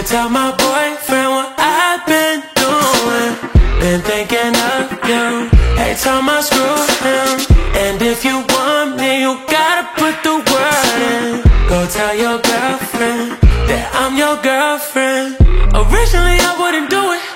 Should tell my boyfriend what I've been doing. Been thinking of you every time I screw him. And if you want me, you gotta put the word in. Go tell your girlfriend that I'm your girlfriend. Originally I wouldn't do it,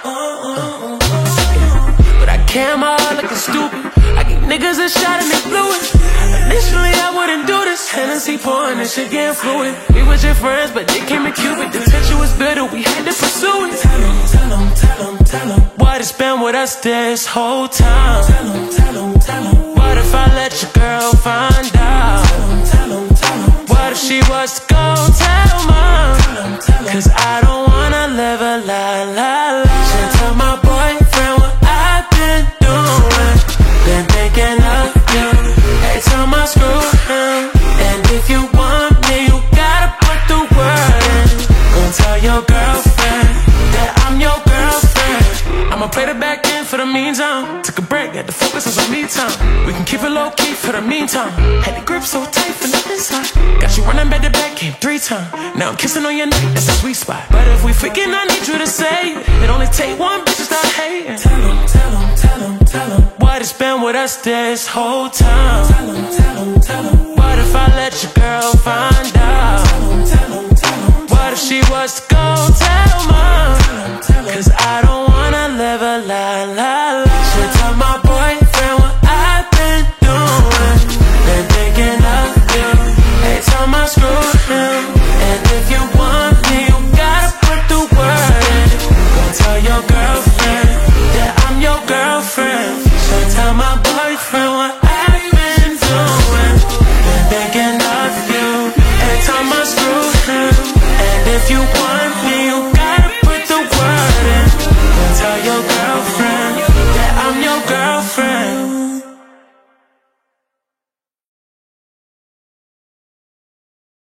but I came out looking stupid. I gave niggas a shot and they blew it. Initially I wouldn't do this. Hennessy pouring and shit getting fluid. We was your friends, but they came in Cuban. The tension was bitter, we had to pursue it. Tell him what it's been with us this whole time. Tell him what if I let your girl find out? What if she was to go tell mom? Cause I don't wanna live a lie. Should tell my boyfriend what I've been doing. Been thinking of you every time I screw him. And if you want me, you gotta put the word in. Go tell your girlfriend that I'm your girlfriend. I'ma play the back end for the meantime. Took a break, had to focus on some me time. We can keep it low key for the meantime. Had the grip so tight from the inside. Got you running back to back, came 3 times. Now I'm kissing on your neck, that's a sweet spot. But if we freaking, I need you to say it. It only take one bitch to start hating. Tell him what it's been with us this whole time. Tell him what if I let your girl find out? What if she was to go tell mom? Cause I don't wanna live a lie. Should tell my boyfriend what I've been doing. Been thinking of you every time I screw him. And if you want me, you gotta put the word in. Go tell your girlfriend that I'm your girlfriend. Should tell my boyfriend what I've been doing. Been thinking of you every time I screw him. And if you